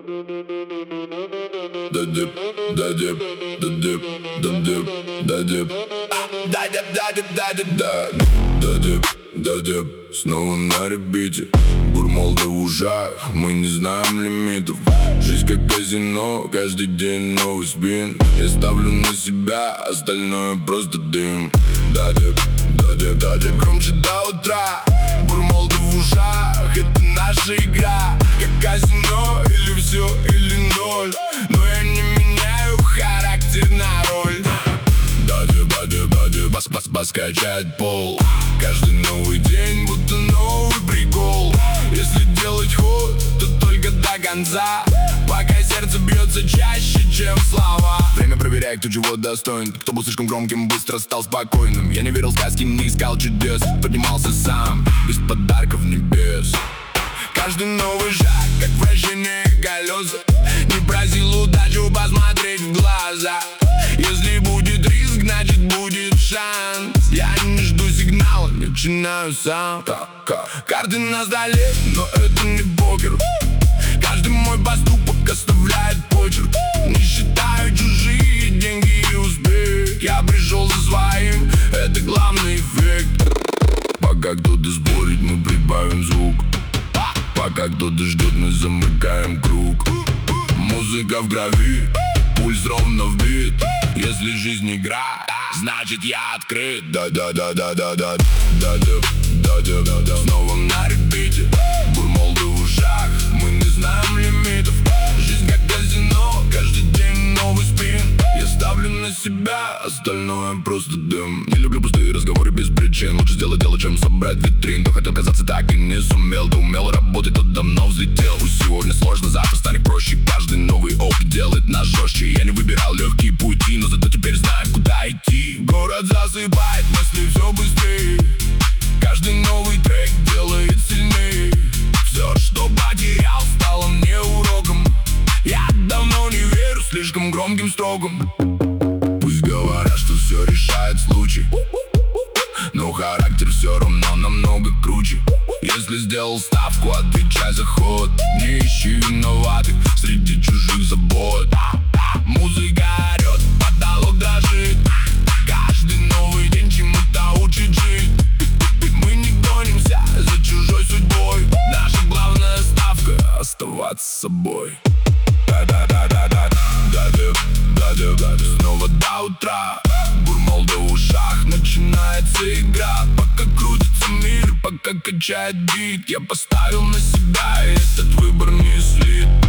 Снова на репите, бурмолда в ушах, мы не знаем лимитов. Жизнь как казино, каждый день новый спин. Я ставлю на себя, остальное просто дым. Громче до утра, бурмолда в ушах, это наша игра. Как казино, или все, или ноль. Но я не меняю характер на роль. Бас качает пол. Каждый новый день будто новый прикол. Если делать ход, то только до конца, пока сердце бьется чаще, чем слова. Время проверяет, кто чего достоин. Кто был слишком громким, быстро стал спокойным. Я не верил в сказки, не искал чудес. Поднимался сам, без подарков небес. Каждый новый шаг, как вращение колеса. Не просил удачу посмотреть в глаза. Если будет риск, значит будет шанс. Я не жду сигнала, начинаю сам. Карты на столе, но это не покер. Каждый мой поступок оставляет почерк. Не считаю чужие деньги и успех. Я пришел за своим, это главный эффект. Пока кто-то спорит, мы прибавим звук. Пока кто-то ждет, мы замыкаем круг. Музыка в крови, пульс ровно в бит. Если жизнь игра, значит я открыт. Снова на репите, бурмолда в ушах, мы не знаем лимитов. Жизнь как казино, каждый день новый спин. Я ставлю на себя, остальное просто дым. Не люблю пустые разговоры без причин. Лучше сделать дело, чем собрать витрин. Кто хотел казаться, так и не сумел. Ты умел работать, тот давно взлетел. Пусть сегодня сложно, завтра станет проще. Каждый новый опыт делает нас жестче. Я не выбирал легкие пути, но зато теперь знаем, куда идти. Город засыпает, мысли все быстрее. Каждый новый трек делает сильнее. Все, что потерял, стало мне уроком. Я давно не верю слишком громким строкам. Пусть говорят, что все решает случай, но характер все равно намного круче. Если сделал ставку, отвечай за ход. Не ищи виноватых среди чужих забот. Музыка орет, потолок дрожит. Каждый новый день чему-то учит жить. Мы не гонимся за чужой судьбой. Наша главная ставка — оставаться собой. Снова до утра, бурмолда в ушах, начинается игра. Пока крутится мир, пока качает бит. Я поставил на себя, и этот выбор не слит.